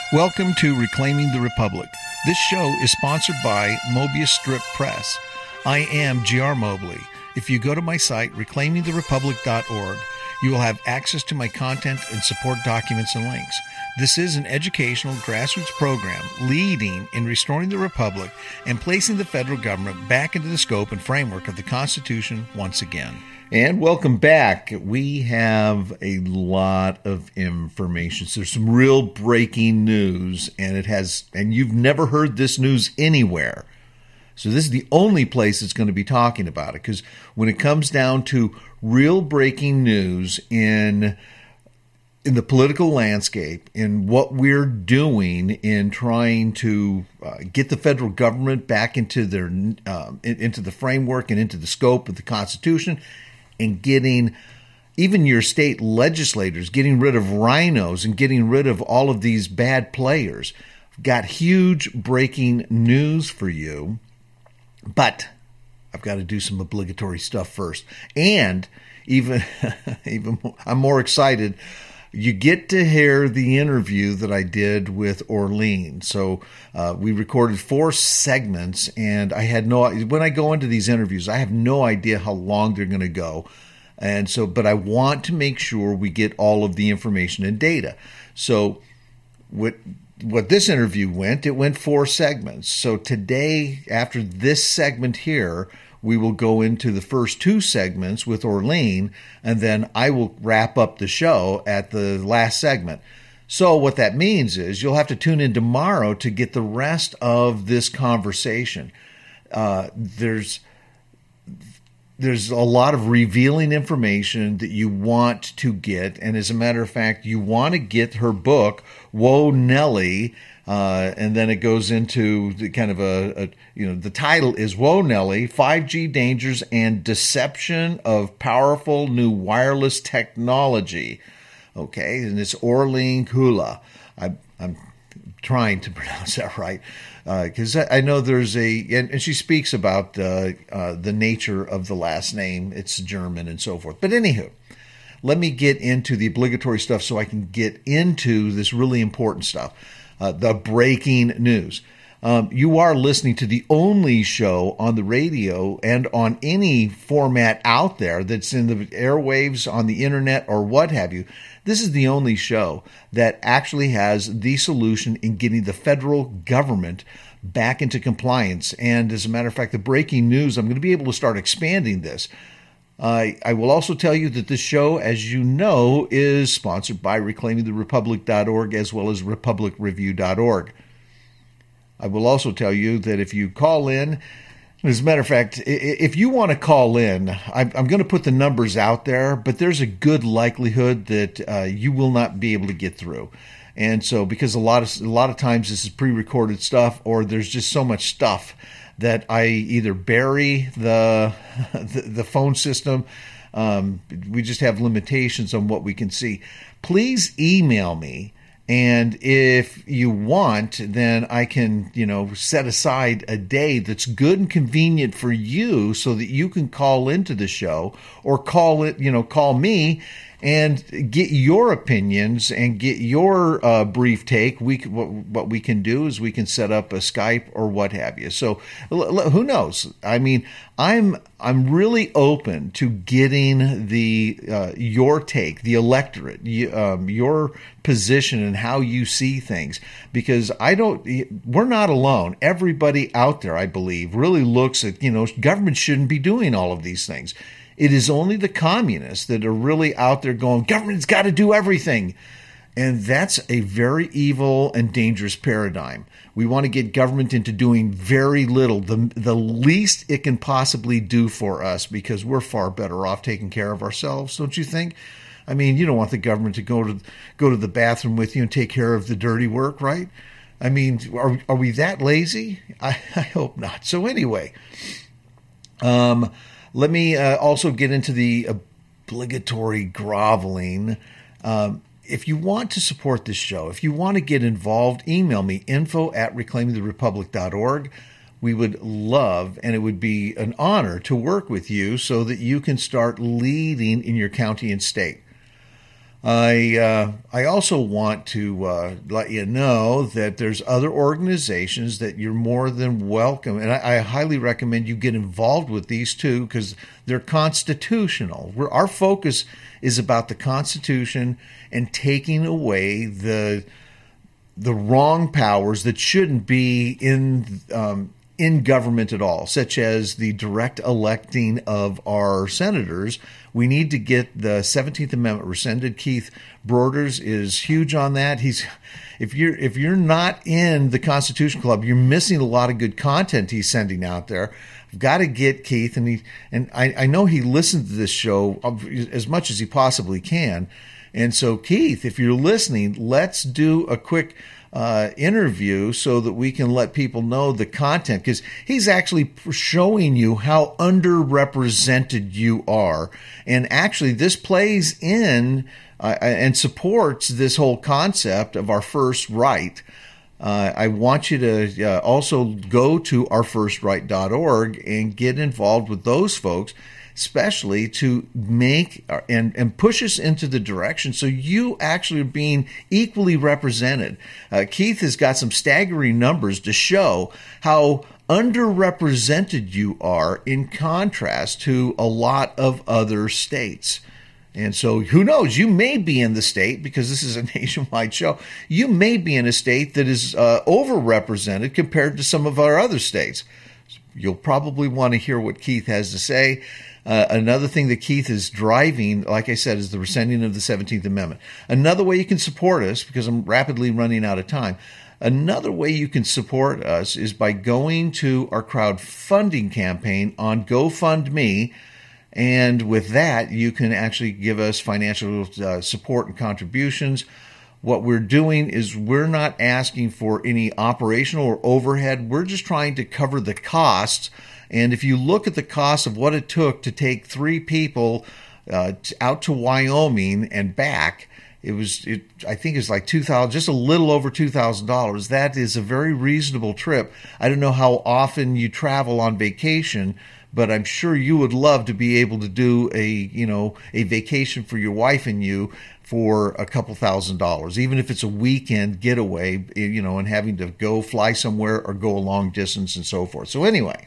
Welcome to Reclaiming the Republic. This show is sponsored by Mobius Strip Press. I am G.R. Mobley. If you go to my site, reclaimingtherepublic.org, you will have access to my content and support documents and links. This is an educational grassroots program leading in restoring the Republic and placing the federal government back into the scope and framework of the Constitution once again. And welcome back. We have a lot of information. So there's some real breaking news, and you've never heard this news anywhere. So this is the only place that's going to be talking about it, because when it comes down to real breaking news in the political landscape, in what we're doing in trying to get the federal government back into into the framework and into the scope of the Constitution, and getting even your state legislators, getting rid of rhinos and getting rid of all of these bad players. I've got huge breaking news for you, but I've got to do some obligatory stuff first. And even I'm more excited. You get to hear the interview that I did with Orlean. So we recorded 4 segments, and when I go into these interviews, I have no idea how long they're going to go. And so, but I want to make sure we get all of the information and data. So what this interview it went 4 segments. So today, after this segment here, we will go into the first 2 segments with Orlean, and then I will wrap up the show at the last segment. So what that means is you'll have to tune in tomorrow to get the rest of this conversation. There's a lot of revealing information that you want to get, and as a matter of fact, you want to get her book, Whoa Nellie. And then it goes into the kind of the title is Whoa Nellie, 5G Dangers and Deception of Powerful New Wireless Technology. Okay, and it's Orlean Kula. I'm trying to pronounce that right, because I know there's and she speaks about the nature of the last name. It's German and so forth. But anywho, let me get into the obligatory stuff so I can get into this really important stuff. The breaking news. You are listening to the only show on the radio and on any format out there that's in the airwaves, on the internet, or what have you. This is the only show that actually has the solution in getting the federal government back into compliance. And as a matter of fact, the breaking news, I'm going to be able to start expanding this. I will also tell you that this show, as you know, is sponsored by reclaimingtherepublic.org as well as republicreview.org. I will also tell you that if you call in, as a matter of fact, if you want to call in, I'm going to put the numbers out there, but there's a good likelihood that you will not be able to get through. And so, because a lot of times this is pre-recorded stuff, or there's just so much stuff that I either bury the phone system. We just have limitations on what we can see. Please email me, and if you want, then I can set aside a day that's good and convenient for you, so that you can call into the show or call me and get your opinions and get your brief take. What we can do is we can set up a Skype or what have you. So who knows? I mean, I'm really open to getting your take, the electorate, your position and how you see things, because we're not alone. Everybody out there, I believe, really looks at government shouldn't be doing all of these things. It is only the communists that are really out there going, government's got to do everything. And that's a very evil and dangerous paradigm. We want to get government into doing very little, the least it can possibly do for us, because we're far better off taking care of ourselves, don't you think? I mean, you don't want the government to go to the bathroom with you and take care of the dirty work, right? I mean, are we that lazy? I hope not. So anyway, let me also get into the obligatory groveling. If you want to support this show, if you want to get involved, email me, info@reclaimingtherepublic.org. We would love, and it would be an honor to work with you so that you can start leading in your county and state. I also want to let you know that there's other organizations that you're more than welcome, and I highly recommend you get involved with these too because they're constitutional. Our focus is about the Constitution and taking away the wrong powers that shouldn't be in government at all, such as the direct electing of our senators. We need to get the 17th Amendment rescinded. Keith Broders is huge on that. If you're not in the Constitution Club, you're missing a lot of good content he's sending out there. I've got to get Keith, and I know he listened to this show as much as he possibly can. And so, Keith, if you're listening, let's do a quick interview so that we can let people know the content, because he's actually showing you how underrepresented you are. And actually, this plays in and supports this whole concept of our first right. I want you to also go to ourfirstright.org and get involved with those folks, especially to make and push us into the direction so you actually are being equally represented. Keith has got some staggering numbers to show how underrepresented you are in contrast to a lot of other states. And so who knows, you may be in the state, because this is a nationwide show, you may be in a state that is overrepresented compared to some of our other states. You'll probably want to hear what Keith has to say. Another thing that Keith is driving, like I said, is the rescinding of the 17th Amendment. Another way you can support us, because I'm rapidly running out of time, another way you can support us is by going to our crowdfunding campaign on GoFundMe. And with that, you can actually give us financial support and contributions. What we're doing is we're not asking for any operational or overhead. We're just trying to cover the costs. And if you look at the cost of what it took to take 3 people out to Wyoming and back, I think it's like $2,000, just a little over $2,000. That is a very reasonable trip. I don't know how often you travel on vacation, but I'm sure you would love to be able to do a vacation for your wife and you for a couple $1,000s, even if it's a weekend getaway, and having to go fly somewhere or go a long distance and so forth. So anyway,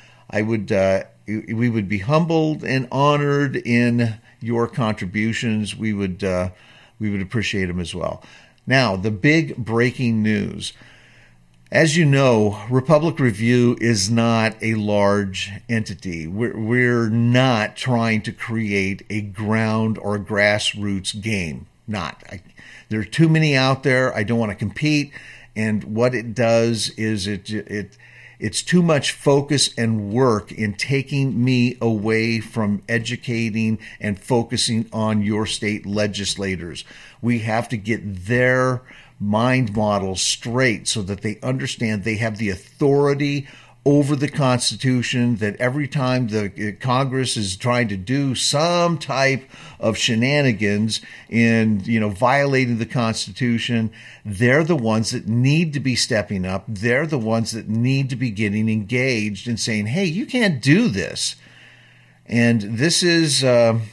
we would be humbled and honored in your contributions. We would appreciate them as well. Now, the big breaking news. As you know, Republic Review is not a large entity. We're not trying to create a ground or a grassroots game. There are too many out there. I don't want to compete. And what it does is it's too much focus and work in taking me away from educating and focusing on your state legislators. We have to get their mind model straight so that they understand they have the authority over the Constitution, that every time the Congress is trying to do some type of shenanigans in, violating the Constitution, they're the ones that need to be stepping up. They're the ones that need to be getting engaged and saying, hey, you can't do this. And this is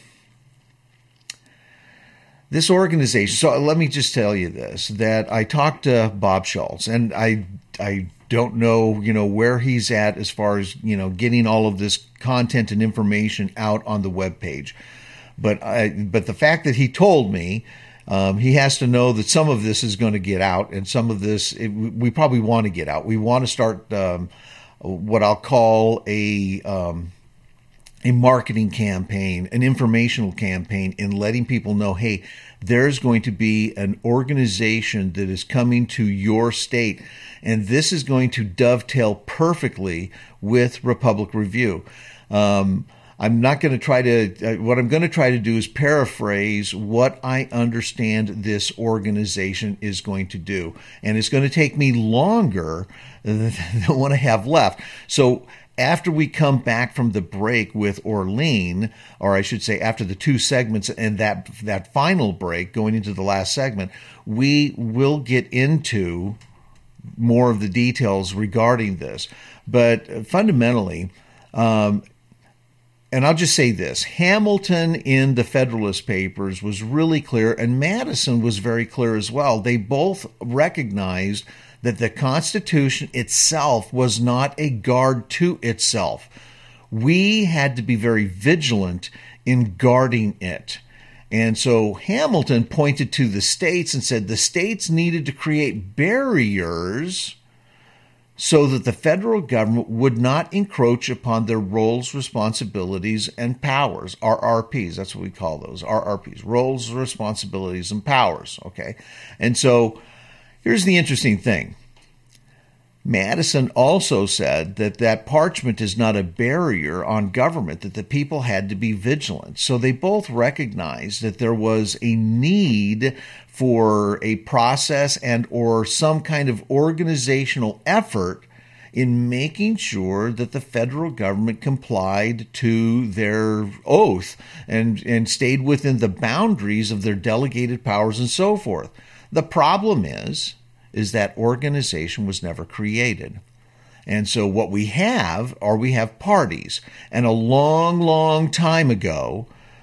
this organization. So let me just tell you this, that I talked to Bob Schultz, and I don't know, where he's at as far as, getting all of this content and information out on the webpage. But the fact that he told me, he has to know that some of this is going to get out, and some of this we probably want to get out. We want to start what I'll call a marketing campaign, an informational campaign, in letting people know, hey, there's going to be an organization that is coming to your state, and this is going to dovetail perfectly with Republic Review. I'm not going to try to, what I'm going to try to do is paraphrase what I understand this organization is going to do. And it's going to take me longer than what I have left. So after we come back from the break with Orlean, or I should say after the 2 segments and that final break going into the last segment, we will get into more of the details regarding this. But fundamentally, And I'll just say this, Hamilton in the Federalist Papers was really clear, and Madison was very clear as well. They both recognized that the Constitution itself was not a guard to itself. We had to be very vigilant in guarding it. And so Hamilton pointed to the states and said the states needed to create barriers so that the federal government would not encroach upon their roles, responsibilities, and powers. RRPs, that's what we call those, RRPs, roles, responsibilities, and powers, okay? And so here's the interesting thing. Madison also said that that parchment is not a barrier on government, that the people had to be vigilant. So they both recognized that there was a need for a process and or some kind of organizational effort in making sure that the federal government complied to their oath and stayed within the boundaries of their delegated powers and so forth. The problem is that organization was never created. And so what we have parties. And a long, long time ago,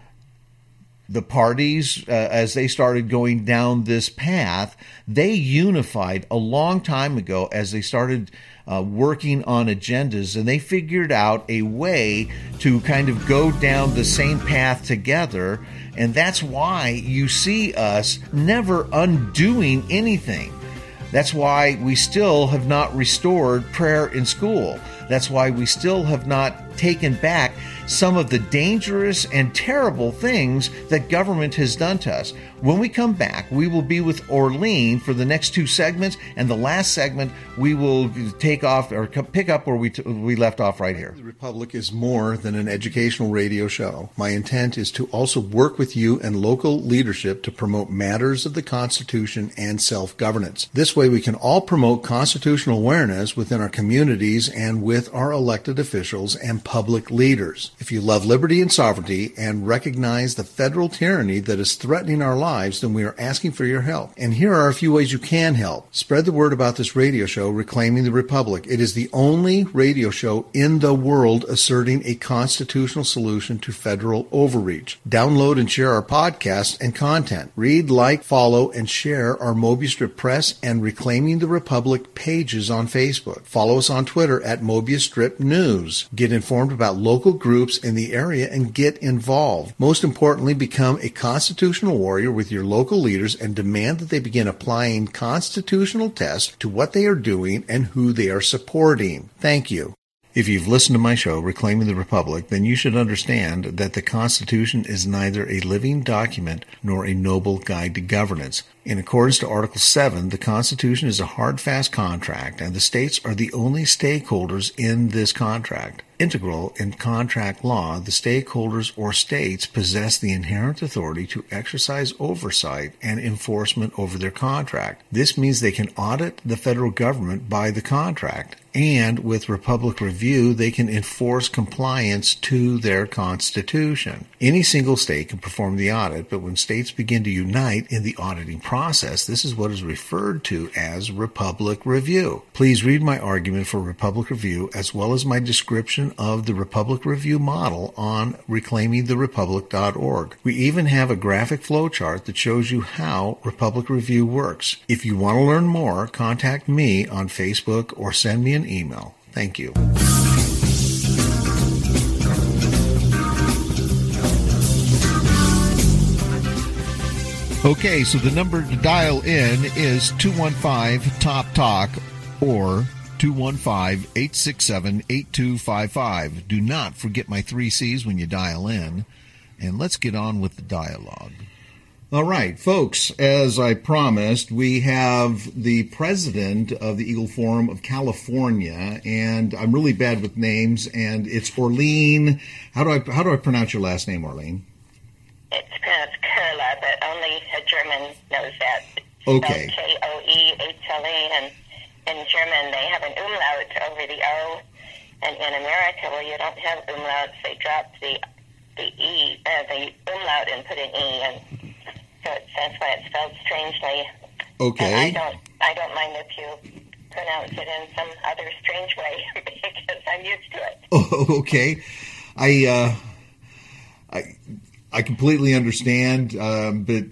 the parties, as they started going down this path, they unified a long time ago as they started working on agendas, and they figured out a way to kind of go down the same path together. And that's why you see us never undoing anything. That's why we still have not restored prayer in school. That's why we still have not taken back some of the dangerous and terrible things that government has done to us. When we come back, we will be with Orlean for the next two segments, and the last segment we will take off or pick up where we left off right here. The Republic is more than an educational radio show. My intent is to also work with you and local leadership to promote matters of the Constitution and self-governance. This way we can all promote constitutional awareness within our communities and with our elected officials and public leaders. If you love liberty and sovereignty and recognize the federal tyranny that is threatening our lives, then we are asking for your help. And here are a few ways you can help. Spread the word about this radio show, Reclaiming the Republic. It is the only radio show in the world asserting a constitutional solution to federal overreach. Download and share our podcast and content. Read, like, follow, and share our Mobius Strip Press and Reclaiming the Republic pages on Facebook. Follow us on Twitter at Mobius Strip News. Get informed about local groups in the area and get involved. Most importantly, become a constitutional warrior with your local leaders and demand that they begin applying constitutional tests to what they are doing and who they are supporting. Thank you. If you've listened to my show, Reclaiming the Republic, then you should understand that the Constitution is neither a living document nor a noble guide to governance. In accordance to Article 7, the Constitution is a hard, fast contract, and the states are the only stakeholders in this contract. Integral in contract law, the stakeholders or states possess the inherent authority to exercise oversight and enforcement over their contract. This means they can audit the federal government by the contract, and with Republic Review, they can enforce compliance to their Constitution. Any single state can perform the audit, but when states begin to unite in the auditing process, this is what is referred to as Republic Review. Please read my argument for Republic Review as well as my description of the Republic Review model on reclaimingtherepublic.org. We even have a graphic flowchart that shows you how Republic Review works. If you want to learn more, contact me on Facebook or send me an email. Thank you. Okay, so the number to dial in is 215-TOP-TALK or 215-867-8255. Do not forget my 3 C's when you dial in, and let's get on with the dialogue. All right, folks, as I promised, we have the president of the Eagle Forum of California, and I'm really bad with names, and it's Orlean. How do I pronounce your last name, Orlean? It's pronounced Koehler, but only a German knows that. Okay. Koehla, and in German they have an umlaut over the O, and in America, where you don't have umlauts, they drop the E, the umlaut and put an E, and so that's why it's spelled strangely. Okay. And I don't mind if you pronounce it in some other strange way because I'm used to it. Oh, okay. I completely understand, but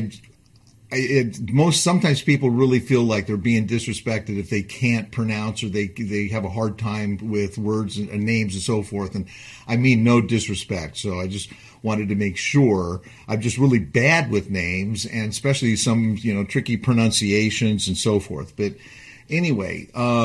sometimes people really feel like they're being disrespected if they can't pronounce or they have a hard time with words and names and so forth. And I mean no disrespect. So I just wanted to make sure. I'm just really bad with names, and especially some tricky pronunciations and so forth. But anyway,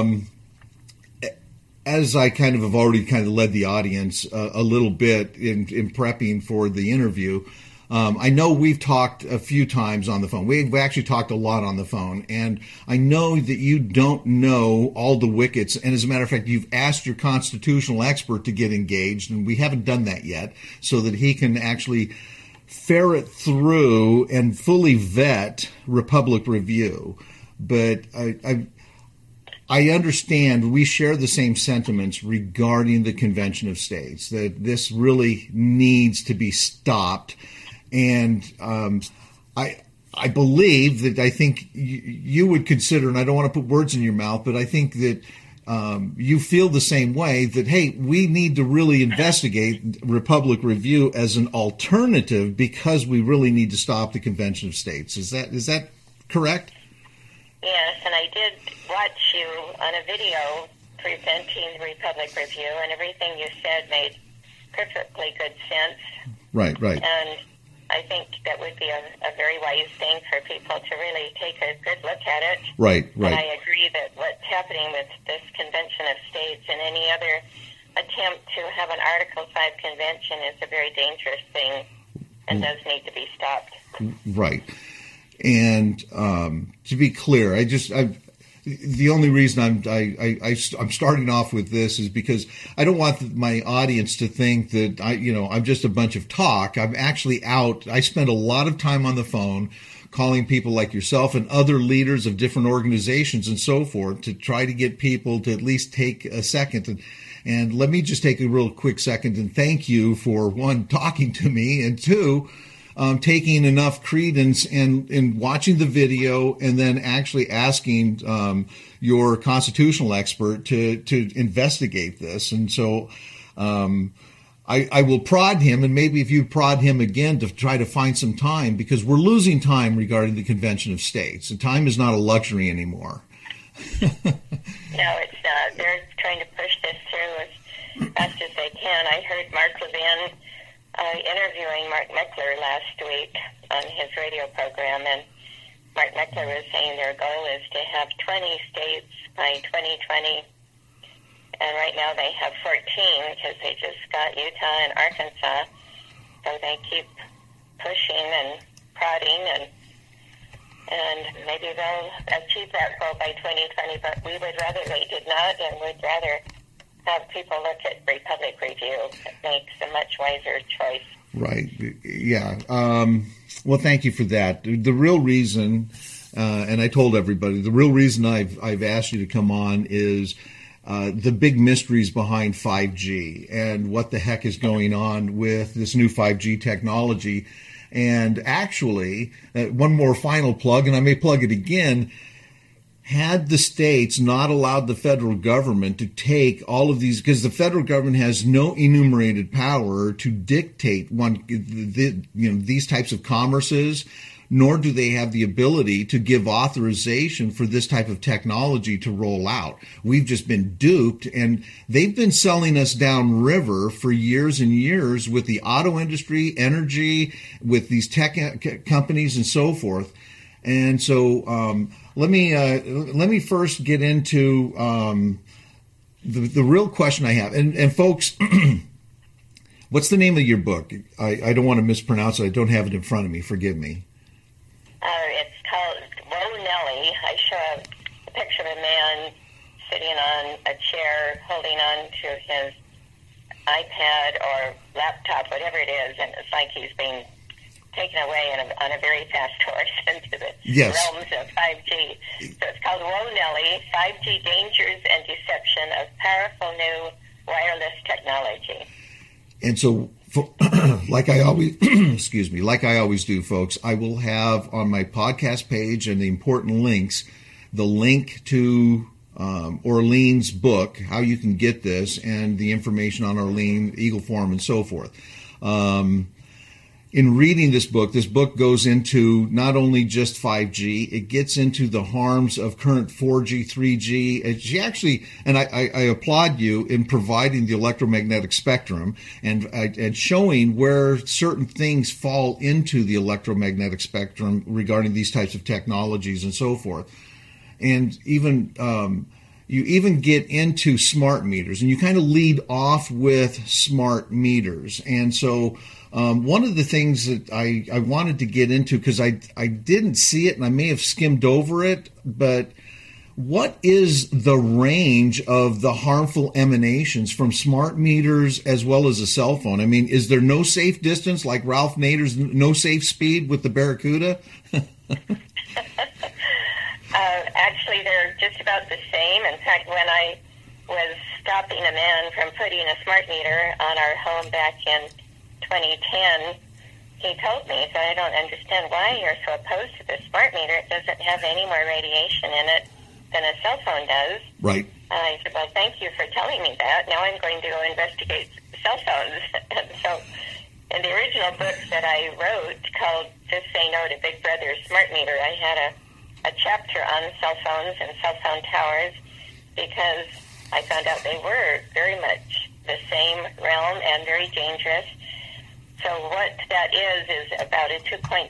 as I kind of have already kind of led the audience a little bit in prepping for the interview, I know we've talked a few times on the phone. We've actually talked a lot on the phone, and I know that you don't know all the wickets. And as a matter of fact, you've asked your constitutional expert to get engaged, and we haven't done that yet, so that he can actually ferret through and fully vet Republic Review. But I understand we share the same sentiments regarding the Convention of States, that this really needs to be stopped. And I believe that I think you would consider, and I don't want to put words in your mouth, but I think that you feel the same way, that, hey, we need to really investigate Republic Review as an alternative because we really need to stop the Convention of States. Is that correct? Yes, and I did watch you on a video presenting Republic Review, and everything you said made perfectly good sense. Right. And I think that would be a very wise thing for people to really take a good look at it. Right. And I agree that what's happening with this Convention of States and any other attempt to have an Article 5 convention is a very dangerous thing and does need to be stopped. Right. And to be clear, the only reason I'm starting off with this is because I don't want my audience to think that I'm just a bunch of talk. I'm actually out. I spend a lot of time on the phone calling people like yourself and other leaders of different organizations and so forth to try to get people to at least take a second. And let me just take a real quick second and thank you for, one, talking to me, and two, taking enough credence and watching the video and then actually asking your constitutional expert to investigate this. And so I will prod him, and maybe if you prod him again to try to find some time, because we're losing time regarding the Convention of States, and time is not a luxury anymore. No, it's not. They're trying to push this through as fast as they can. I heard Mark Levin interviewing Mark Meckler last week on his radio program, and Mark Meckler was saying their goal is to have 20 states by 2020, and right now they have 14 because they just got Utah and Arkansas, so they keep pushing and prodding, and maybe they'll achieve that goal by 2020, but we would rather they did not, and would rather have people look at Republic Review. It makes a much wiser choice. Right. Yeah. Well, thank you for that. The real reason, and I told everybody, the real reason I've asked you to come on is the big mysteries behind 5G and what the heck is going on with this new 5G technology. And actually, one more final plug, and I may plug it again. Had the states not allowed the federal government to take all of these, because the federal government has no enumerated power to dictate these types of commerces, nor do they have the ability to give authorization for this type of technology to roll out. We've just been duped, and they've been selling us downriver for years and years with the auto industry, energy, with these tech companies and so forth. And so let me first get into the real question I have. And folks, what's the name of your book? I don't want to mispronounce it. I don't have it in front of me. Forgive me. It's called Whoa Nelly. I show a picture of a man sitting on a chair holding on to his iPad or laptop, whatever it is, and it's like he's being taken away on a very fast horse into the realms of 5G. So it's called Whoa Nelly, 5G Dangers and Deception of Powerful New Wireless Technology. And so, like I always, like I always do, folks, I will have on my podcast page and the important links, the link to Orlean's book, how you can get this, and the information on Orlean, Eagle Forum, and so forth. In reading this book goes into not only just 5G, it gets into the harms of current 4G, 3G. And she actually, and I applaud you in providing the electromagnetic spectrum and showing where certain things fall into the electromagnetic spectrum regarding these types of technologies and so forth. And even, you even get into smart meters, and you kind of lead off with smart meters. And so, one of the things that I wanted to get into, because I didn't see it and I may have skimmed over it, but what is the range of the harmful emanations from smart meters as well as a cell phone? I mean, is there no safe distance like Ralph Nader's no safe speed with the Barracuda? Actually, they're just about the same. In fact, when I was stopping a man from putting a smart meter on our home back in 2010, he told me, so I don't understand why you're so opposed to this smart meter. It doesn't have any more radiation in it than a cell phone does. Right. I said, well, thank you for telling me that. Now I'm going to go investigate cell phones. And so in the original book that I wrote called Just Say No to Big Brother's Smart Meter, I had a chapter on cell phones and cell phone towers because I found out they were very much the same realm and very dangerous. So what that is about a 2.5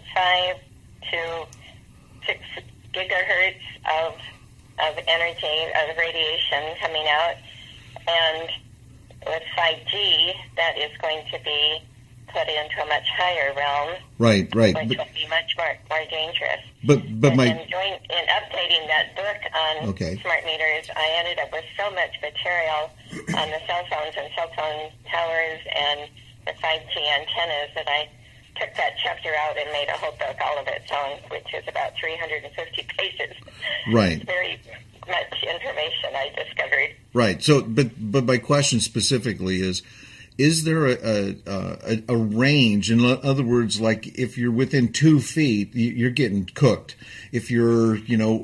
to 6 gigahertz of energy, of radiation coming out. And with 5G, that is going to be put into a much higher realm. Right. Which will be much more dangerous. But in updating that book on smart meters, I ended up with so much material on the cell phones and cell phone towers and the 5G antennas that I took that chapter out and made a whole book all of its own, which is about 350 pages. Right. It's very much information I discovered. Right. So, but my question specifically is there a range? In other words, like if you're within 2 feet, you're getting cooked. If you're,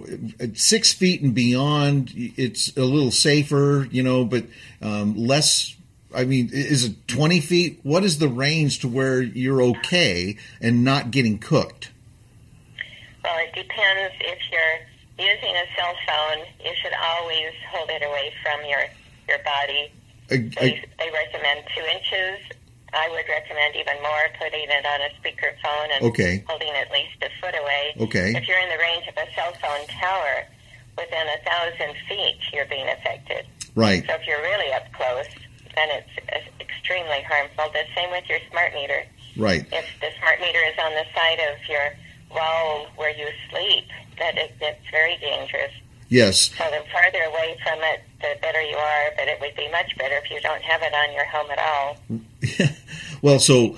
6 feet and beyond, it's a little safer, but less. I mean, is it 20 feet? What is the range to where you're okay and not getting cooked? Well, it depends. If you're using a cell phone, you should always hold it away from your body. They recommend 2 inches. I would recommend even more, putting it on a speakerphone and holding at least a foot away. Okay. If you're in the range of a cell phone tower, within 1,000 feet, you're being affected. Right. So if you're really up close, then it's extremely harmful. The same with your smart meter. Right. If the smart meter is on the side of your wall where you sleep, it's very dangerous. Yes. So the farther away from it, the better you are, but it would be much better if you don't have it on your home at all. Well, so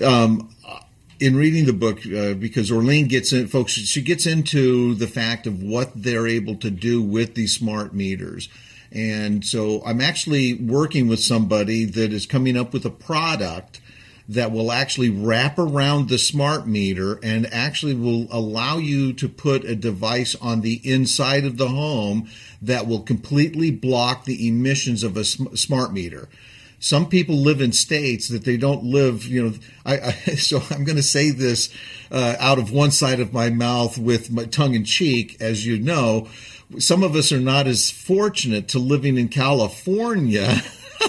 in reading the book, because Orlene gets in, folks, she gets into the fact of what they're able to do with these smart meters. And so I'm actually working with somebody that is coming up with a product that will actually wrap around the smart meter and actually will allow you to put a device on the inside of the home that will completely block the emissions of a smart meter. Some people live in states that they don't live, so I'm going to say this out of one side of my mouth with my tongue in cheek, as you know. Some of us are not as fortunate to living in California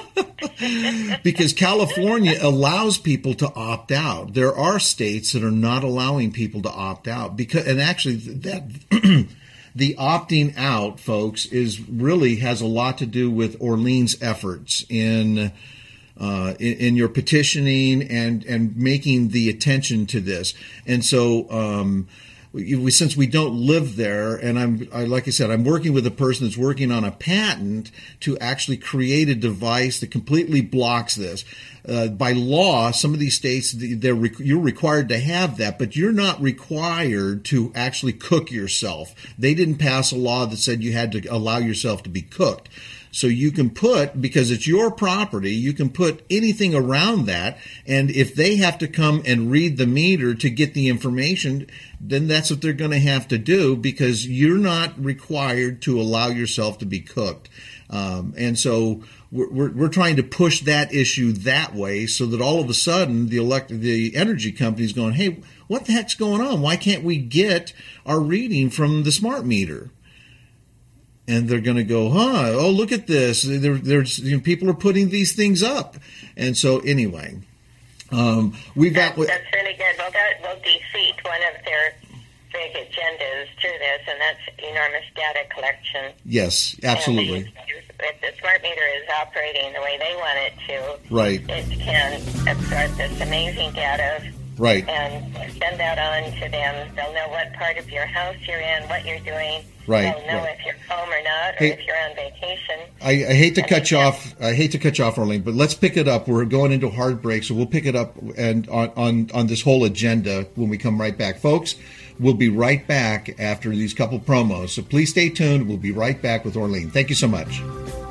because California allows people to opt out. There are states that are not allowing people to opt out and actually that the opting out, folks, has a lot to do with Orlene's efforts in your petitioning and making the attention to this. And so, since we don't live there, and like I said, I'm working with a person that's working on a patent to actually create a device that completely blocks this. By law, some of these states, you're required to have that, but you're not required to actually cook yourself. They didn't pass a law that said you had to allow yourself to be cooked. So you can put, because it's your property, you can put anything around that. And if they have to come and read the meter to get the information, then that's what they're going to have to do, because you're not required to allow yourself to be cooked. And so we're trying to push that issue that way, so that all of a sudden the energy company's going, hey, what the heck's going on? Why can't we get our reading from the smart meter? And they're going to go, oh, look at this. There's people are putting these things up. And so anyway, that's really good. Well, that will defeat one of their big agendas through this, and that's enormous data collection. Yes, absolutely. If the smart meter is operating the way they want it to, right, it can absorb this amazing data, right, and send that on to them. They'll know what part of your house you're in, what you're doing. Right. They'll know if you're home or not, or if you're on vacation. I hate to cut you off. I hate to cut you off, Arlene, but let's pick it up. We're going into hard break, so we'll pick it up and on this whole agenda when we come right back, folks. We'll be right back after these couple promos. So please stay tuned. We'll be right back with Arlene. Thank you so much.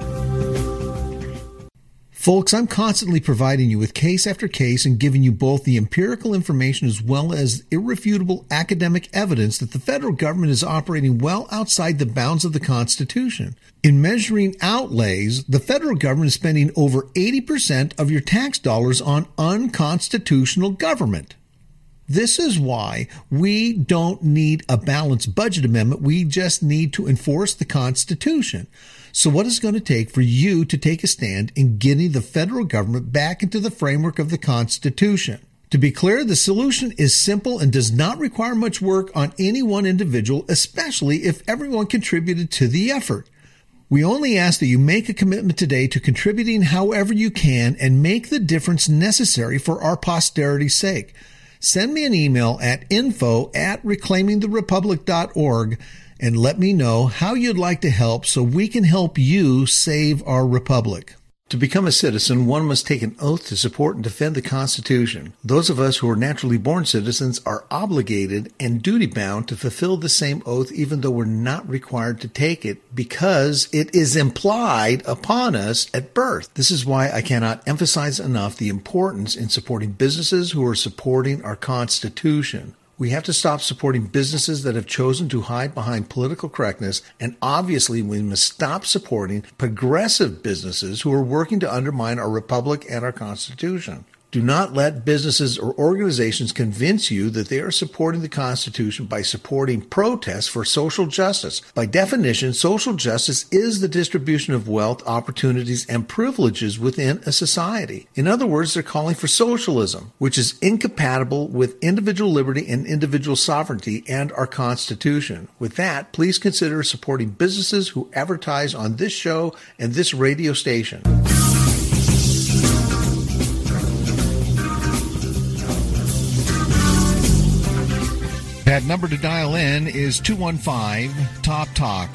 Folks, I'm constantly providing you with case after case and giving you both the empirical information as well as irrefutable academic evidence that the federal government is operating well outside the bounds of the Constitution. In measuring outlays, the federal government is spending over 80% of your tax dollars on unconstitutional government. This is why we don't need a balanced budget amendment. We just need to enforce the Constitution. So what is it going to take for you to take a stand in getting the federal government back into the framework of the Constitution? To be clear, the solution is simple and does not require much work on any one individual, especially if everyone contributed to the effort. We only ask that you make a commitment today to contributing however you can and make the difference necessary for our posterity's sake. Send me an email at info@reclaimingtherepublic.org and let me know how you'd like to help so we can help you save our republic. To become a citizen, one must take an oath to support and defend the Constitution. Those of us who are naturally born citizens are obligated and duty-bound to fulfill the same oath even though we're not required to take it because it is implied upon us at birth. This is why I cannot emphasize enough the importance in supporting businesses who are supporting our Constitution. We have to stop supporting businesses that have chosen to hide behind political correctness, and obviously we must stop supporting progressive businesses who are working to undermine our republic and our Constitution. Do not let businesses or organizations convince you that they are supporting the Constitution by supporting protests for social justice. By definition, social justice is the distribution of wealth, opportunities, and privileges within a society. In other words, they're calling for socialism, which is incompatible with individual liberty and individual sovereignty and our Constitution. With that, please consider supporting businesses who advertise on this show and this radio station. That number to dial in is 215-TALK-TALK,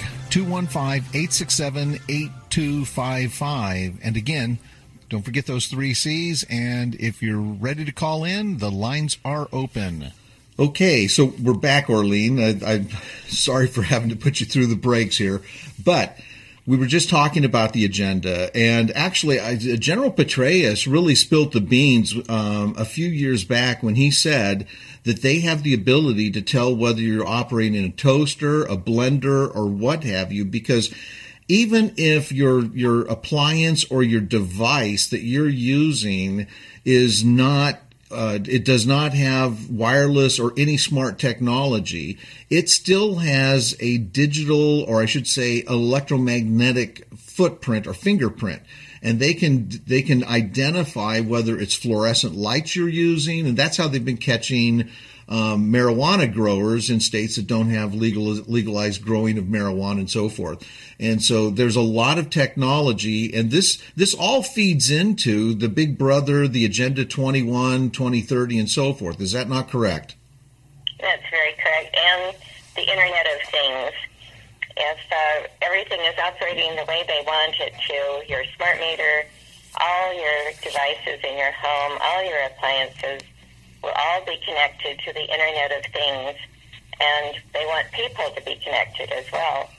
215-867-8255. And again, don't forget those 3 C's. And if you're ready to call in, the lines are open. Okay, so we're back, Arlene. I'm sorry for having to put you through the breaks here, but we were just talking about the agenda, and actually General Petraeus really spilt the beans a few years back when he said that they have the ability to tell whether you're operating in a toaster, a blender, or what have you, because even if your appliance or your device that you're using is not it does not have wireless or any smart technology, it still has a digital, or I should say electromagnetic footprint or fingerprint. And they can identify whether it's fluorescent lights you're using, and that's how they've been catching marijuana growers in states that don't have legalized growing of marijuana and so forth. And so there's a lot of technology, and this all feeds into the Big Brother, the Agenda 21, 2030, and so forth. Is that not correct? That's very correct. And the Internet of Things. If everything is operating the way they want it to, your smart meter, all your devices in your home, all your appliances will all be connected to the Internet of Things, and they want people to be connected as well.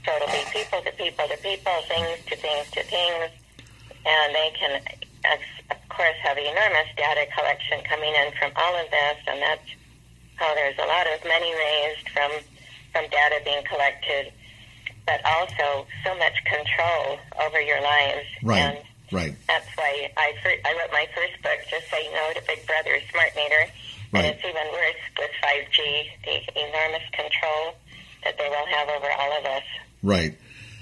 So it'll be people to people to people, things to things to things, and they can, of course, have enormous data collection coming in from all of this, and that's how there's a lot of money raised from data being collected, but also so much control over your lives. Right. And right. that's why I wrote my first book, Just Say No to Big Brother's Smart Meter. Right. And it's even worse with 5G, the enormous control that they will have over all of us. Right.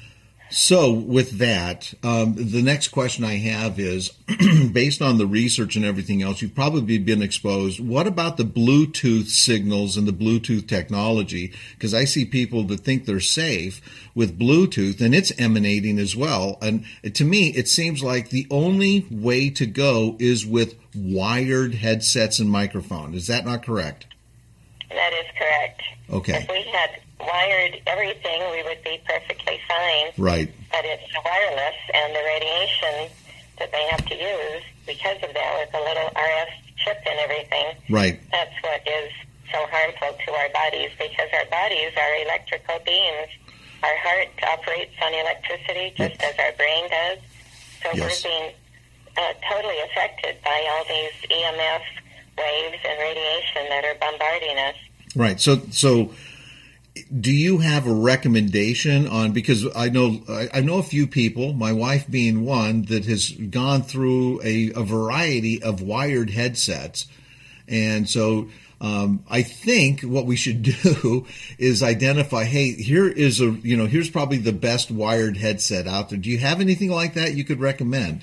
So with that, the next question I have is, based on the research and everything else, you've probably been exposed. What about the Bluetooth signals and the Bluetooth technology? Because I see people that think they're safe with Bluetooth, and it's emanating as well. And to me, it seems like the only way to go is with wired headsets and microphone. Is that not correct? That is correct. Okay. If we had wired everything, we would be perfectly fine. Right. But it's wireless, and the radiation that they have to use because of that, with a little RF chip and everything, Right. that's what is so harmful to our bodies, because our bodies are electrical beings. Our heart operates on electricity just as our brain does. So Yes. we're being totally affected by all these EMF waves and radiation that are bombarding us. Right. So do you have a recommendation on, because I know a few people, my wife being one, that has gone through a variety of wired headsets. And so I think what we should do is identify, hey, here's probably the best wired headset out there. Do you have anything like that you could recommend?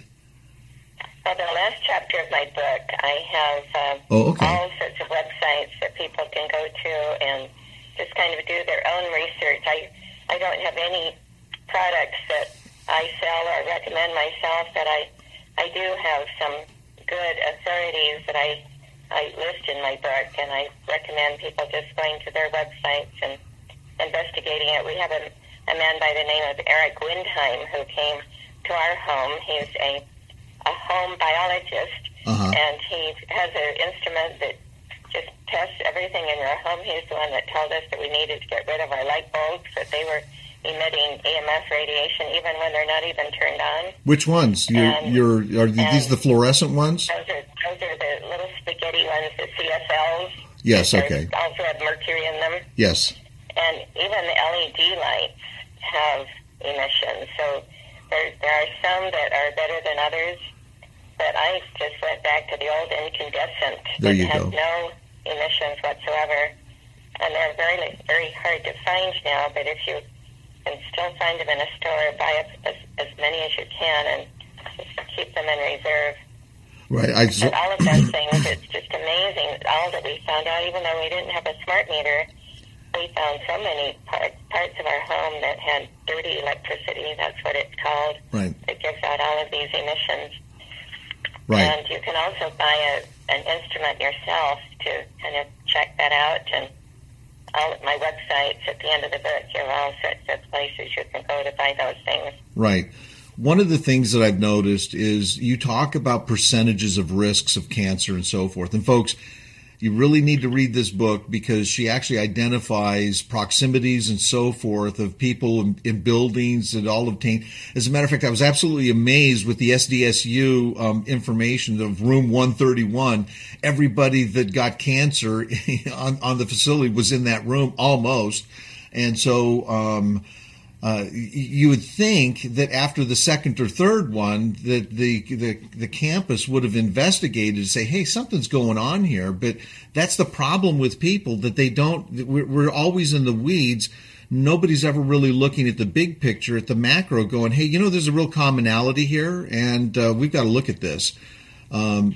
Well, the last chapter of my book, I have all sorts of websites that people can go to and just kind of do their own research. I don't have any products that I sell or recommend myself, but I do have some good authorities that I list in my book, and I recommend people just going to their websites and investigating it. We have a man by the name of Eric Windheim who came to our home. He's a home biologist, and he has an instrument that just tests everything in your home. He's the one that told us that we needed to get rid of our light bulbs, that they were emitting EMF radiation even when they're not even turned on. Which ones? Are these the fluorescent ones? Those are the little spaghetti ones, the CFLs. Yes, okay. They also have mercury in them. Yes. And even the LED lights have emissions. So there are some that are better than others. But I just went back to the old incandescent that has no emissions whatsoever. And they're very, very hard to find now, but if you can still find them in a store, buy as many as you can and just keep them in reserve. Right. And all of those things, it's just amazing, all that we found out. Even though we didn't have a smart meter, we found so many parts of our home that had dirty electricity, that's what it's called. Right. It gives out all of these emissions. Right. And you can also buy an instrument yourself to kind of check that out. And all of my websites at the end of the book, you have all sorts of places you can go to buy those things. Right. One of the things that I've noticed is you talk about percentages of risks of cancer and so forth. And folks, you really need to read this book because she actually identifies proximities and so forth of people in buildings that all obtain. As a matter of fact, I was absolutely amazed with the SDSU information of room 131. Everybody that got cancer on the facility was in that room almost. And so you would think that after the second or third one that the campus would have investigated to say, hey, something's going on here. But that's the problem with people, that they don't, we're always in the weeds. Nobody's ever really looking at the big picture, at the macro, going, hey, there's a real commonality here, and we've got to look at this. The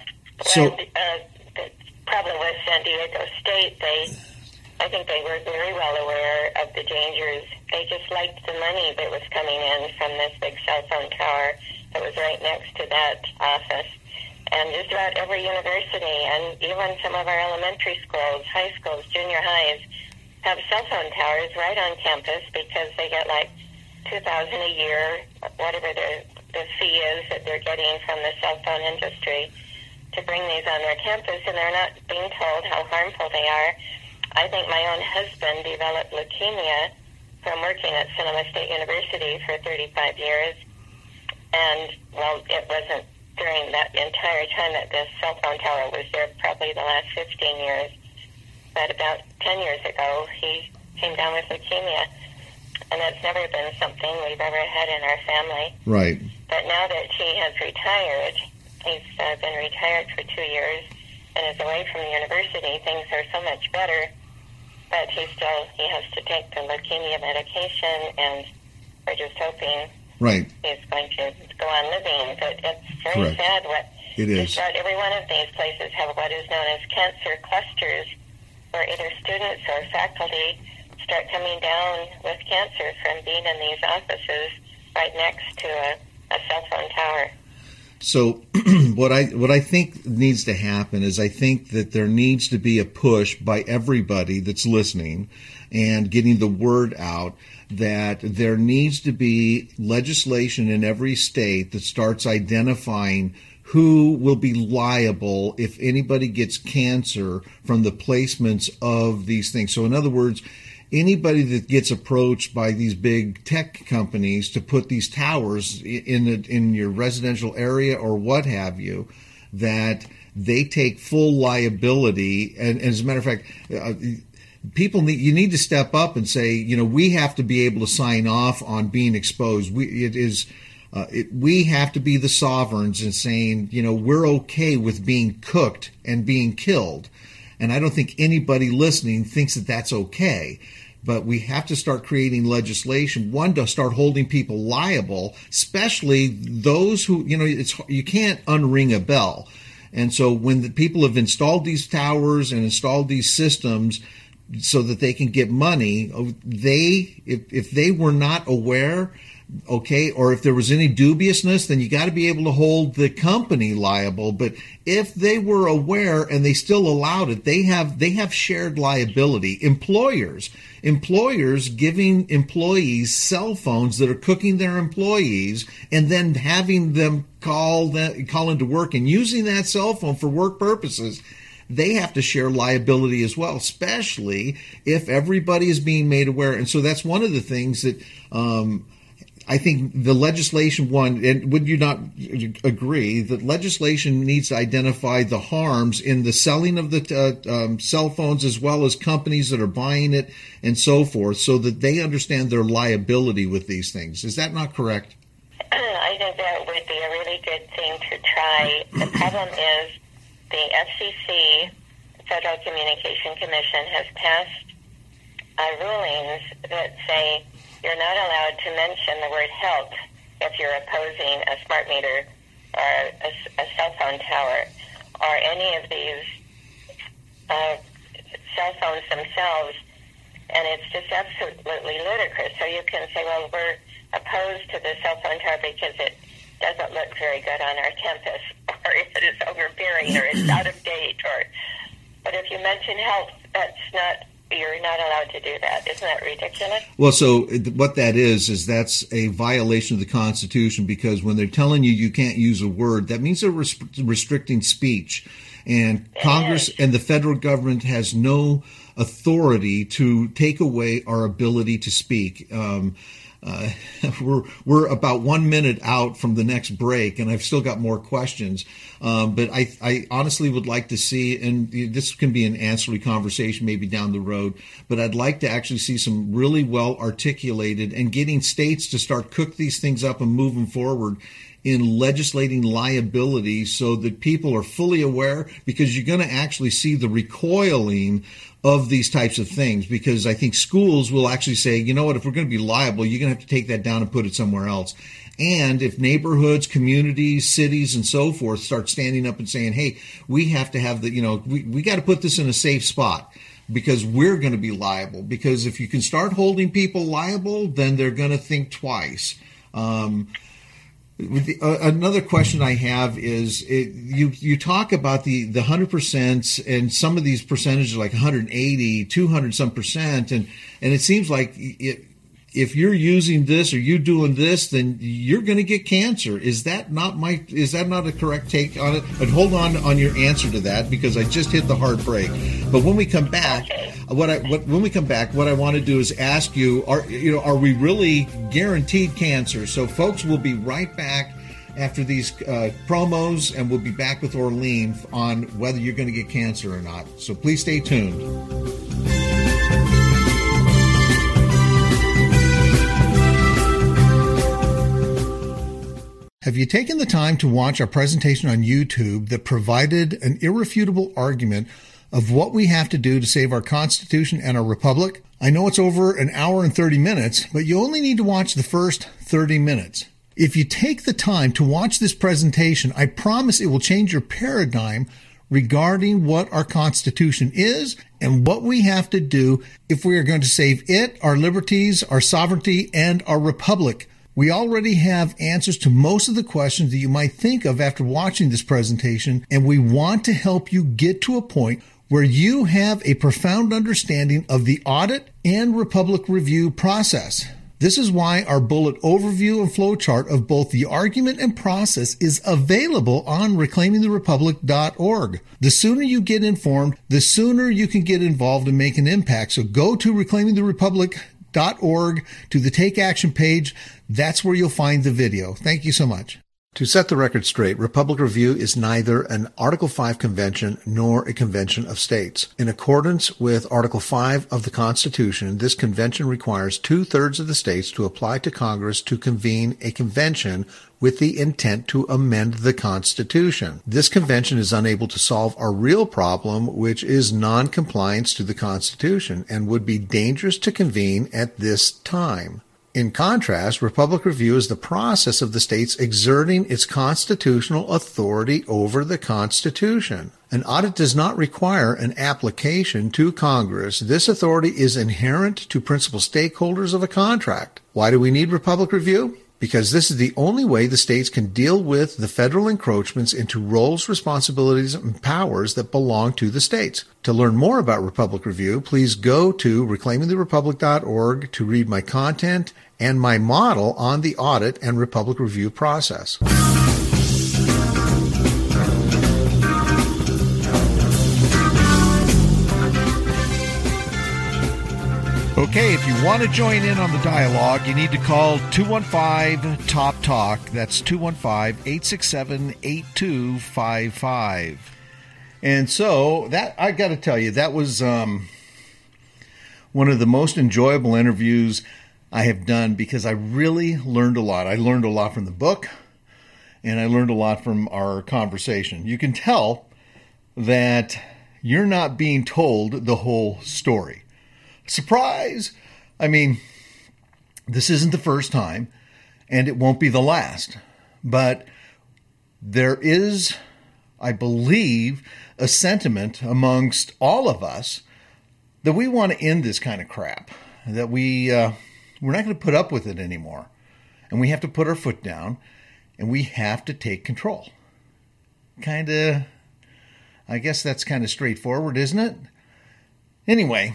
problem with San Diego State, I think they were very well aware of the dangers. They just liked the money that was coming in from this big cell phone tower that was right next to that office. And just about every university, and even some of our elementary schools, high schools, junior highs, have cell phone towers right on campus because they get like $2,000 a year, whatever the fee is that they're getting from the cell phone industry, to bring these on their campus, and they're not being told how harmful they are. I think my own husband developed leukemia from working at Sonoma State University for 35 years. And, well, it wasn't during that entire time that this cell phone tower was there, probably the last 15 years. But about 10 years ago, he came down with leukemia. And that's never been something we've ever had in our family. Right. But now that he has retired, he's been retired for 2 years and is away from the university, things are so much better. But he has to take the leukemia medication, and we're just hoping he's going to go on living. But it's very sad what it is. Just about every one of these places have what is known as cancer clusters, where either students or faculty start coming down with cancer from being in these offices right next to a cell phone tower. So what I think needs to happen is I think that there needs to be a push by everybody that's listening and getting the word out that there needs to be legislation in every state that starts identifying who will be liable if anybody gets cancer from the placements of these things. So in other words, anybody that gets approached by these big tech companies to put these towers in your residential area or what have you, that they take full liability. And as a matter of fact, you need to step up and say, we have to be able to sign off on being exposed. We have to be the sovereigns in saying, we're okay with being cooked and being killed. And I don't think anybody listening thinks that that's okay. But we have to start creating legislation, one, to start holding people liable, especially those who, you can't unring a bell. And so when the people have installed these towers and installed these systems so that they can get money, if they were not aware, okay, or if there was any dubiousness, then you got to be able to hold the company liable. But if they were aware and they still allowed it, they have shared liability. Employers giving employees cell phones that are cooking their employees and then having them call into work and using that cell phone for work purposes, they have to share liability as well, especially if everybody is being made aware. And so that's one of the things that I think the legislation, and would you not agree that legislation needs to identify the harms in the selling of the cell phones as well as companies that are buying it and so forth, so that they understand their liability with these things. Is that not correct? I think that would be a really good thing to try. The problem is the FCC, Federal Communication Commission, has passed rulings that say you're not allowed to mention the word health if you're opposing a smart meter or a cell phone tower or any of these cell phones themselves. And it's just absolutely ludicrous. So you can say, well, we're opposed to the cell phone tower because it doesn't look very good on our campus, or it is overbearing, or it's out of date. But if you mention health, you're not allowed to do that. Isn't that ridiculous? Well, so what that is that's a violation of the Constitution, because when they're telling you can't use a word, that means they're restricting speech. And Congress and the federal government has no authority to take away our ability to speak. We're about 1 minute out from the next break, and I've still got more questions. But I honestly would like to see, and this can be an ancillary conversation maybe down the road, but I'd like to actually see some really well articulated and getting states to start cook these things up and move them forward in legislating liability so that people are fully aware, because you're going to actually see the recoiling of these types of things, because I think schools will actually say, you know what, if we're going to be liable, you're going to have to take that down and put it somewhere else. And if neighborhoods, communities, cities, and so forth start standing up and saying, hey, we have to have we got to put this in a safe spot because we're going to be liable. Because if you can start holding people liable, then they're going to think twice. Another question I have is you talk about the 100%, and some of these percentages like 180, 200 some percent, and it seems like if you're using this or you doing this, then you're going to get cancer. Is that not a correct take on it? But hold on your answer to that, because I just hit the hard break. But when we come back, what I want to do is ask you, are we really guaranteed cancer? So folks, we'll be right back after these promos, and we'll be back with Orlene on whether you're going to get cancer or not. So please stay tuned. Have you taken the time to watch our presentation on YouTube that provided an irrefutable argument of what we have to do to save our Constitution and our Republic? I know it's over an hour and 30 minutes, but you only need to watch the first 30 minutes. If you take the time to watch this presentation, I promise it will change your paradigm regarding what our Constitution is and what we have to do if we are going to save it, our liberties, our sovereignty, and our Republic. We already have answers to most of the questions that you might think of after watching this presentation, and we want to help you get to a point where you have a profound understanding of the audit and Republic review process. This is why our bullet overview and flowchart of both the argument and process is available on reclaimingtherepublic.org. The sooner you get informed, the sooner you can get involved and make an impact. So go to reclaimingtherepublic.org to the Take Action page. That's where you'll find the video. Thank you so much. To set the record straight, Republic Review is neither an Article 5 convention nor a convention of states. In accordance with Article 5 of the Constitution, this convention requires 2/3 of the states to apply to Congress to convene a convention with the intent to amend the Constitution. This convention is unable to solve our real problem, which is non-compliance to the Constitution, and would be dangerous to convene at this time. In contrast, Republic Review is the process of the states exerting its constitutional authority over the Constitution. An audit does not require an application to Congress. This authority is inherent to principal stakeholders of a contract. Why do we need Republic Review? Because this is the only way the states can deal with the federal encroachments into roles, responsibilities, and powers that belong to the states. To learn more about Republic Review, please go to reclaimingtherepublic.org to read my content and my model on the audit and Republic Review process. Okay, if you want to join in on the dialogue, you need to call 215-TOP-TALK. That's 215-867-8255. And so, that I got to tell you, that was one of the most enjoyable interviews I have done, because I really learned a lot. I learned a lot from the book, and I learned a lot from our conversation. You can tell that you're not being told the whole story. Surprise! I mean, this isn't the first time, and it won't be the last. But there is, I believe, a sentiment amongst all of us that we want to end this kind of crap, that we're not going to put up with it anymore. And we have to put our foot down, and we have to take control. I guess that's kind of straightforward, isn't it? Anyway,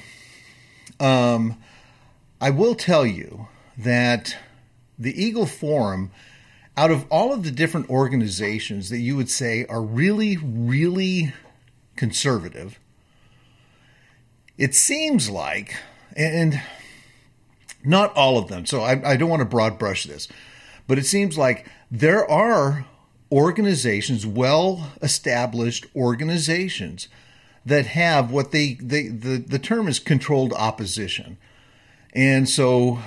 I will tell you that the Eagle Forum, out of all of the different organizations that you would say are really, really conservative, it seems like, and not all of them, so I don't want to broad brush this, but it seems like there are organizations, well-established organizations, that have what the term is controlled opposition. And so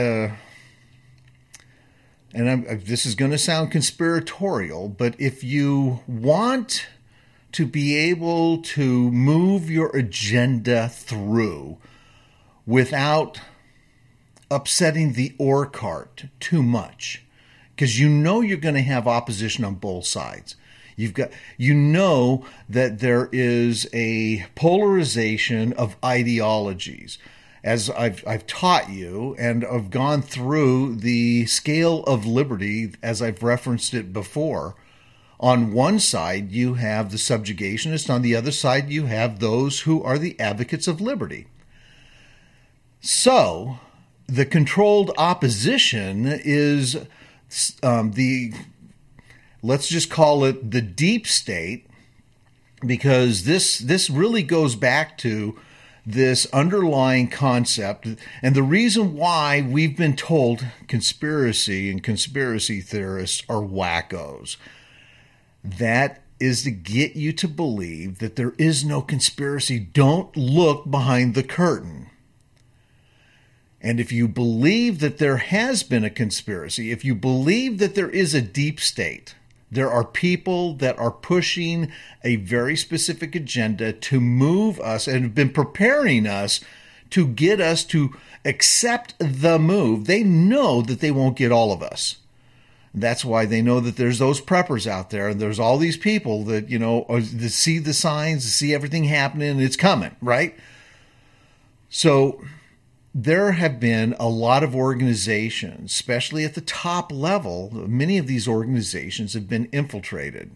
this is going to sound conspiratorial, but if you want to be able to move your agenda through without upsetting the ore cart too much, because you know you're going to have opposition on both sides. You know that there is a polarization of ideologies. As I've taught you, and I've gone through the scale of liberty as I've referenced it before. On one side, you have the subjugationists. On the other side, you have those who are the advocates of liberty. So, the controlled opposition is let's just call it the deep state, because this really goes back to this underlying concept. And the reason why we've been told conspiracy and conspiracy theorists are wackos, that is to get you to believe that there is no conspiracy. Don't look behind the curtain. And if you believe that there has been a conspiracy, if you believe that there is a deep state, there are people that are pushing a very specific agenda to move us and have been preparing us to get us to accept the move. They know that they won't get all of us. That's why they know that there's those preppers out there, and there's all these people that, that see the signs, see everything happening, and it's coming, right? So there have been a lot of organizations, especially at the top level. Many of these organizations have been infiltrated.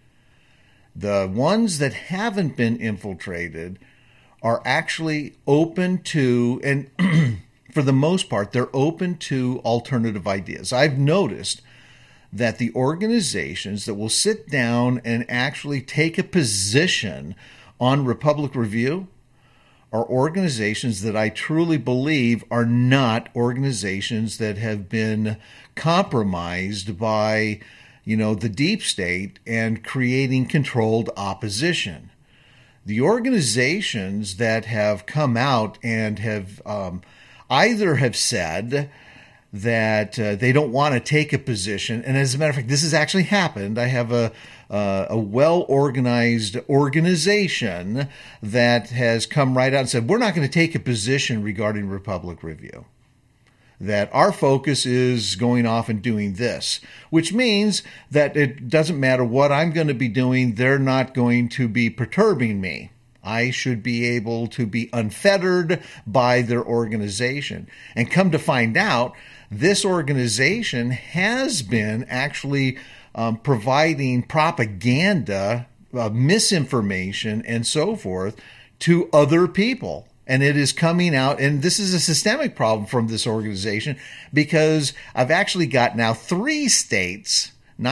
The ones that haven't been infiltrated are actually open to, and for the most part, they're open to alternative ideas. I've noticed that the organizations that will sit down and actually take a position on Republic Review are organizations that I truly believe are not organizations that have been compromised by, the deep state and creating controlled opposition. The organizations that have come out and have either have said that they don't want to take a position, and as a matter of fact, this has actually happened. I have a well-organized organization that has come right out and said, we're not going to take a position regarding Republic Review, that our focus is going off and doing this, which means that it doesn't matter what I'm going to be doing, they're not going to be perturbing me. I should be able to be unfettered by their organization. And come to find out, this organization has been actually providing propaganda, misinformation, and so forth to other people. And it is coming out, and this is a systemic problem from this organization, because I've actually got now 3 states,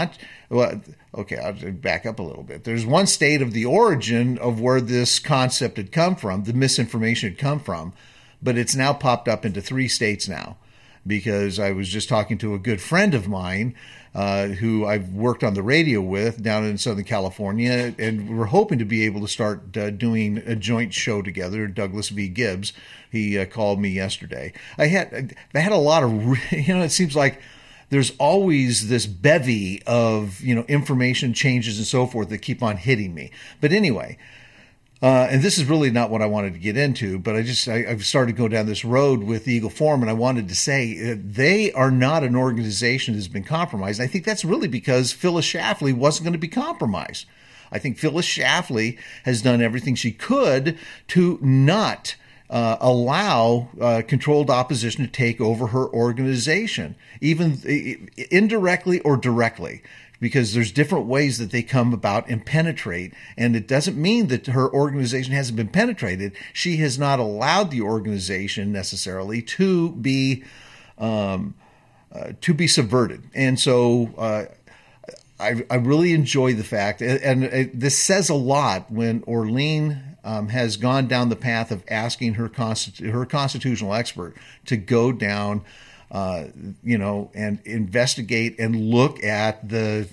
I'll back up a little bit. There's one state of the origin of where this concept had come from, the misinformation had come from, but it's now popped up into 3 states now. Because I was just talking to a good friend of mine who I've worked on the radio with down in Southern California, and we're hoping to be able to start doing a joint show together, Douglas V. Gibbs. He called me yesterday. I had a lot of, it seems like there's always this bevy of, information changes and so forth that keep on hitting me. But anyway, and this is really not what I wanted to get into, but I've started to go down this road with Eagle Forum, and I wanted to say they are not an organization that's been compromised. I think that's really because Phyllis Schlafly wasn't going to be compromised. I think Phyllis Schlafly has done everything she could to not allow controlled opposition to take over her organization, even indirectly or directly, because there's different ways that they come about and penetrate. And it doesn't mean that her organization hasn't been penetrated. She has not allowed the organization necessarily to be subverted. And so I really enjoy the fact, and this says a lot when Orleen has gone down the path of asking her constitutional expert to go down, and investigate and look at the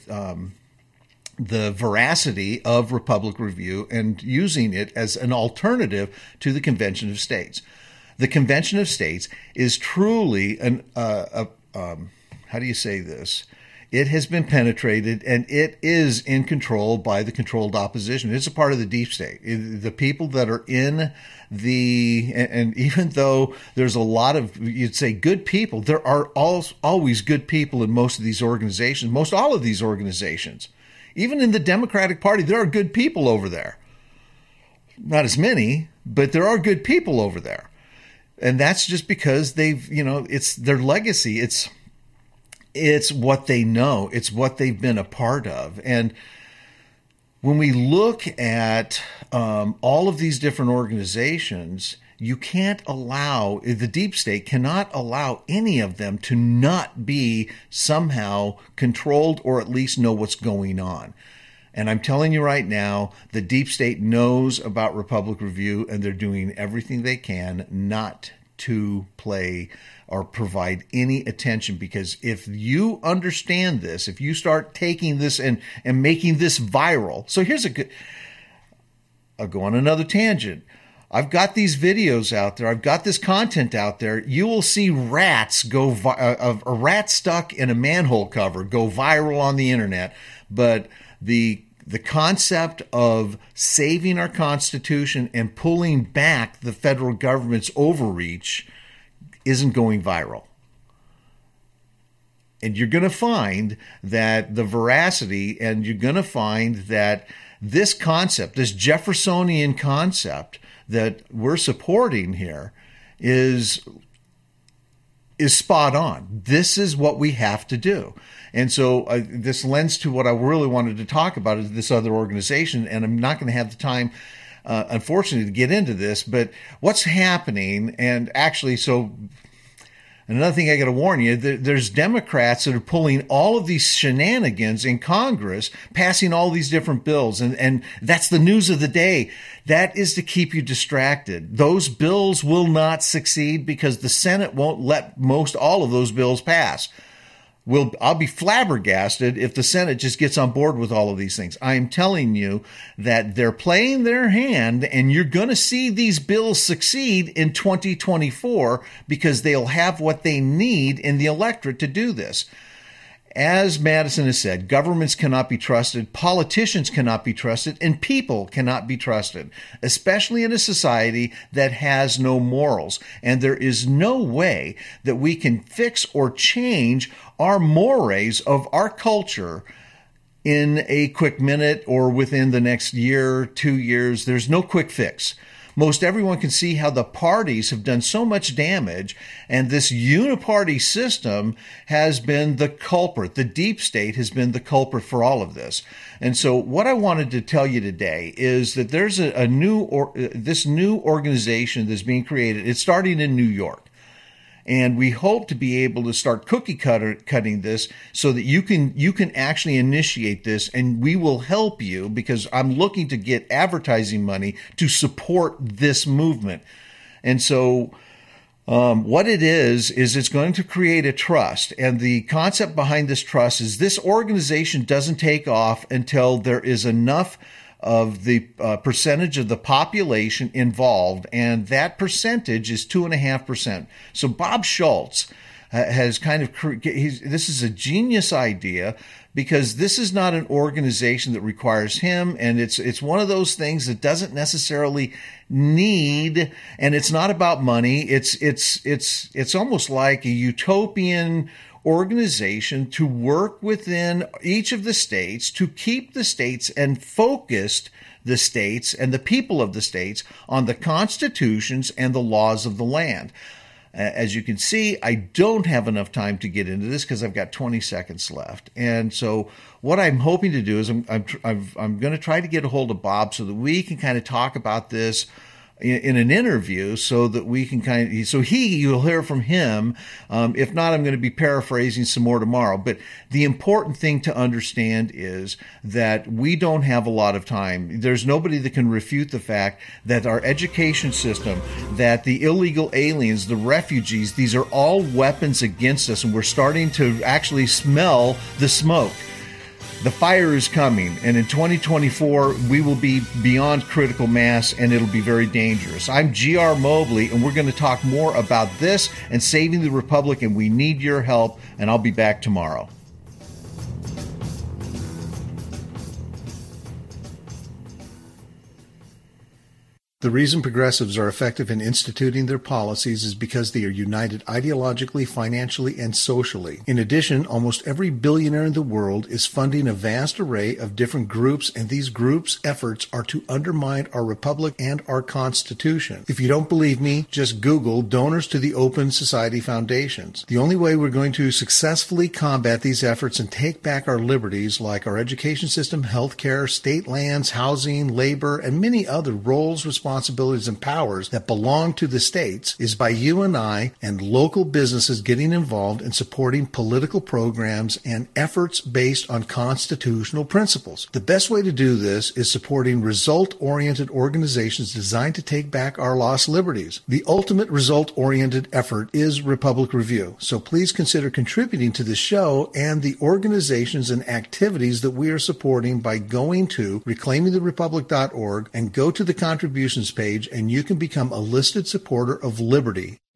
veracity of Republic Review and using it as an alternative to the Convention of States. The Convention of States is truly how do you say this? It has been penetrated, and it is in control by the controlled opposition. It's a part of the deep state. The people that are in and even though there's a lot of, you'd say, good people, there are always good people in most of these organizations, most all of these organizations. Even in the Democratic Party, there are good people over there. Not as many, but there are good people over there. And that's just because they've, it's their legacy. It's what they know. It's what they've been a part of. And when we look at all of these different organizations, you can't allow, the deep state cannot allow any of them to not be somehow controlled or at least know what's going on. And I'm telling you right now, the deep state knows about Republic Review, and they're doing everything they can not to play or provide any attention, because if you understand this, if you start taking this and making this viral. So here's a good, I'll go on another tangent. I've got these videos out there. I've got this content out there. You will see rats go, a rat stuck in a manhole cover go viral on the internet. But the concept of saving our Constitution and pulling back the federal government's overreach isn't going viral. And you're going to find that the veracity, and you're going to find that this concept, this Jeffersonian concept that we're supporting here is spot on. This is what we have to do. And so this lends to what I really wanted to talk about, is this other organization. And I'm not going to have the time, unfortunately, to get into this, but what's happening, and actually, so another thing I got to warn you, there's Democrats that are pulling all of these shenanigans in Congress, passing all these different bills. And that's the news of the day. That is to keep you distracted. Those bills will not succeed because the Senate won't let all of those bills pass. I'll be flabbergasted if the Senate just gets on board with all of these things. I am telling you that they're playing their hand, and you're going to see these bills succeed in 2024 because they'll have what they need in the electorate to do this. As Madison has said, governments cannot be trusted, politicians cannot be trusted, and people cannot be trusted, especially in a society that has no morals. And there is no way that we can fix or change our mores of our culture in a quick minute or within the next year, 2 years. There's no quick fix. Most everyone can see how the parties have done so much damage, and this uniparty system has been the culprit. The deep state has been the culprit for all of this. And so what I wanted to tell you today is that there's this new organization that's being created. It's starting in New York. And we hope to be able to start cutting this so that you can actually initiate this, and we will help you, because I'm looking to get advertising money to support this movement. And so what it is it's going to create a trust. And the concept behind this trust is this organization doesn't take off until there is enough of the percentage of the population involved, and that percentage is 2.5%. So Bob Schultz has kind of this is a genius idea, because this is not an organization that requires him, and it's one of those things that doesn't necessarily need, and it's not about money. It's almost like a utopian organization to work within each of the states to keep the states and focused the states and the people of the states on the constitutions and the laws of the land. As you can see, I don't have enough time to get into this because I've got 20 seconds left. And so what I'm hoping to do is I'm going to try to get a hold of Bob so that we can kind of talk about this in an interview, so that we can you'll hear from him. If not, I'm going to be paraphrasing some more tomorrow. But the important thing to understand is that we don't have a lot of time. There's nobody that can refute the fact that our education system, that the illegal aliens, the refugees, these are all weapons against us, and we're starting to actually smell the smoke. The fire is coming, and in 2024, we will be beyond critical mass, and it'll be very dangerous. I'm G.R. Mobley, and we're going to talk more about this and saving the Republic, and we need your help, and I'll be back tomorrow. The reason progressives are effective in instituting their policies is because they are united ideologically, financially, and socially. In addition, almost every billionaire in the world is funding a vast array of different groups, and these groups' efforts are to undermine our republic and our Constitution. If you don't believe me, just Google donors to the Open Society Foundations. The only way we're going to successfully combat these efforts and take back our liberties, like our education system, healthcare, state lands, housing, labor, and many other roles, responsibilities, and powers that belong to the states, is by you and I and local businesses getting involved in supporting political programs and efforts based on constitutional principles. The best way to do this is supporting result-oriented organizations designed to take back our lost liberties. The ultimate result-oriented effort is Republic Review, so please consider contributing to the show and the organizations and activities that we are supporting by going to reclaimingtherepublic.org and go to the contributions page, and you can become a listed supporter of liberty.